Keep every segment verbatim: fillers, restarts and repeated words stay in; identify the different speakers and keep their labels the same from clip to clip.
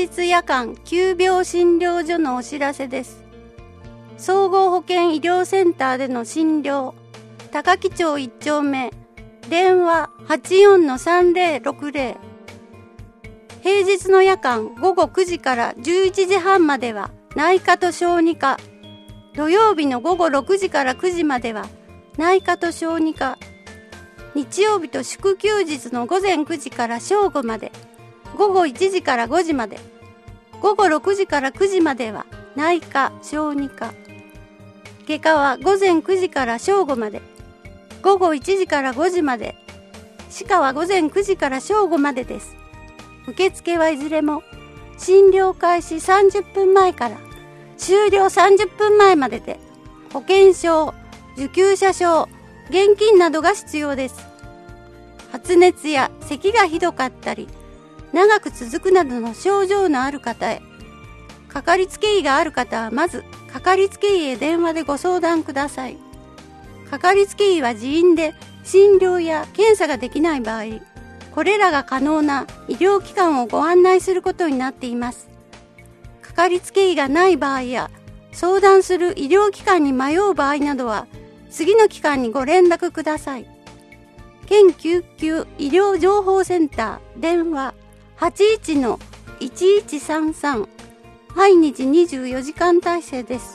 Speaker 1: 日夜間急病診療所のお知らせです。総合保健医療センターでの診療、高木町いち丁目、電話 はちよんのさんぜろろくぜろ。平日の夜間午後くじからじゅういちじはんまでは内科と小児科、土曜日の午後ろくじからくじまでは内科と小児科、日曜日と祝休日の午前くじから正午まで、午後いちじからごじまで、午後ろくじからくじまでは内科、小児科、外科は午前くじから正午まで、午後いちじからごじまで、歯科は午前くじから正午までです。受付はいずれも診療開始さんじゅっぷんまえから終了さんじゅっぷんまえまでで、保険証、受給者証、現金などが必要です。発熱や咳がひどかったり、長く続くなどの症状のある方へ、かかりつけ医がある方はまずかかりつけ医へ電話でご相談ください。かかりつけ医は自院で診療や検査ができない場合、これらが可能な医療機関をご案内することになっています。かかりつけ医がない場合や相談する医療機関に迷う場合などは次の機関にご連絡ください。県救急医療情報センター電話 はちいちのいちいちさんさん、毎日にじゅうよじかん体制です。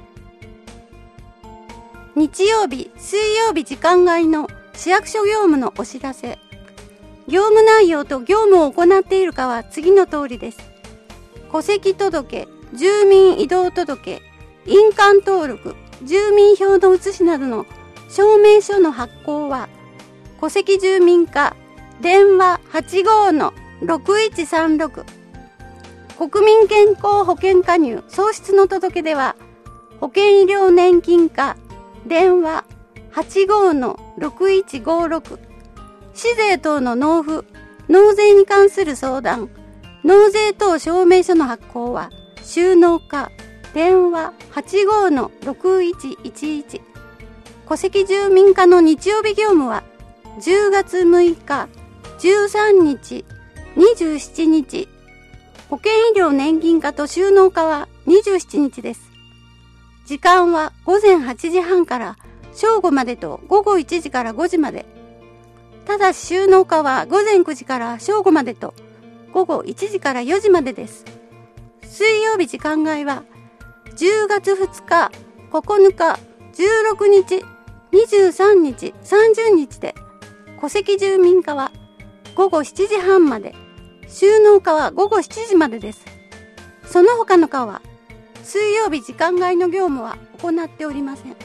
Speaker 1: 日曜日、水曜日時間外の市役所業務のお知らせ。業務内容と業務を行っているかは次の通りです。戸籍届、住民移動届、印鑑登録、住民票の写しなどの証明書の発行は、戸籍住民課電話 はちごのろくいちさんろく、国民健康保険加入喪失の届出は、保険医療年金課電話 はちごのろくいちごろく、市税等の納付、納税に関する相談、納税等証明書の発行は、収納課電話 はちごのろくいちいちいち、戸籍住民課の日曜日業務は、じゅうがつむいか、じゅうさんにち、にじゅうしちにち、保険医療年金課と収納課はにじゅうしちにちです。時間は午前はちじはんから正午までと午後いちじからごじまで。ただし収納課は午前くじから正午までと午後いちじからよじまでです。水曜日時間外はじゅうがつふつか、ここのか、じゅうろくにち、にじゅうさんにち、さんじゅうにちで、戸籍住民課は午後しちじはんまで、収納課は午後しちじまでです。その他の課は水曜日時間外の業務は行っておりません。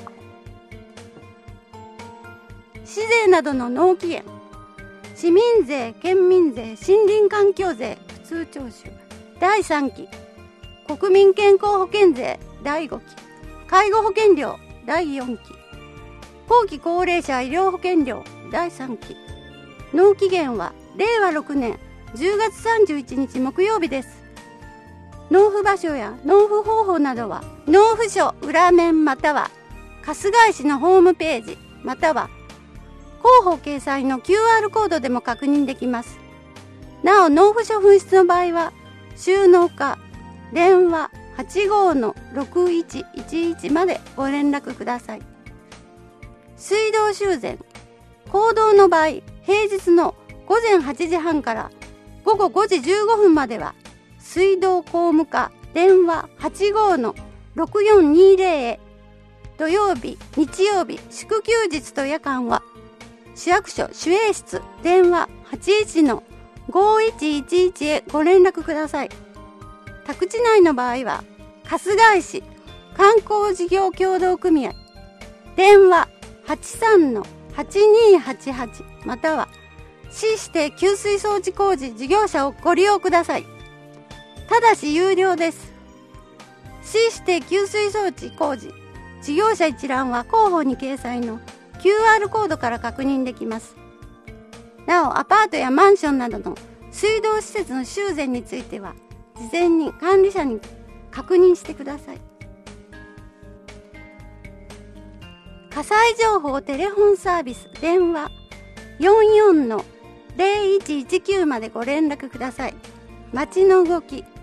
Speaker 1: 市税などの納期限、市民税、県民税、森林環境税、普通徴収、だいさんき、国民健康保険税、だいごき、介護保険料、だいよんき、後期高齢者医療保険料、だいさんき。納期限はれいわろくねんじゅうがつさんじゅういちにち木曜日です。納付場所や納付方法などは、納付書裏面または、春日井市のホームページ、または、広報掲載の キューアール コードでも確認できます。なお、納付書紛失の場合は、収納課、電話 はちごのろくいちいちいち までご連絡ください。水道修繕、公道の場合、平日のごぜんはちじはんからごごごじじゅうごふんまでは、水道公務課、電話 はちごのろくよんにぜろ へ、土曜日、日曜日、祝休日と夜間は、市役所守衛室電話 はちいちのごいちいちいち へご連絡ください。宅地内の場合は、春日井市観光事業協同組合電話 はちさんのはちにはちはち または市指定給水装置工事事業者をご利用ください。ただし有料です。市指定給水装置工事事業者一覧は広報に掲載のキューアール コードから確認できます。なお、アパートやマンションなどの水道施設の修繕については、事前に管理者に確認してください。火災情報テレホンサービス電話 よんよんのぜろいちいちきゅう までご連絡ください。町の動き、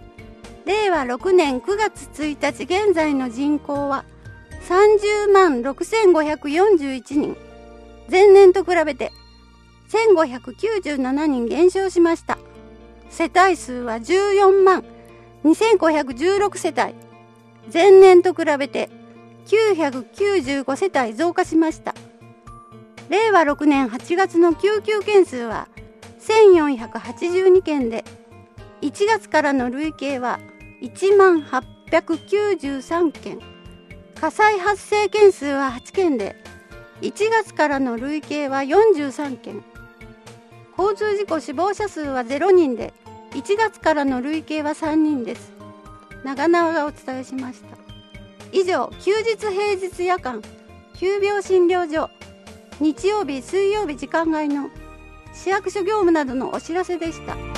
Speaker 1: れいわろくねんくがつついたち現在の人口はさんじゅうまんろくせんごひゃくよんじゅういちにん。前年と比べてせんごひゃくきゅうじゅうななにん減少しました。世帯数はじゅうよんまんにせんごひゃくじゅうろくせたい。前年と比べてきゅうひゃくきゅうじゅうごせたい増加しました。れいわろくねんはちがつの救急件数はせんよんひゃくはちじゅうにけんで、いちがつからの累計はいちまんはっぴゃくきゅうじゅうさんけん。火災発生件数ははちけんで、いちがつからの累計はよんじゅうさんけん。交通事故死亡者数はゼロにんで、いちがつからの累計はさんにんです。長縄がお伝えしました。以上、休日平日夜間急病診療所、日曜日水曜日時間外の市役所業務などのお知らせでした。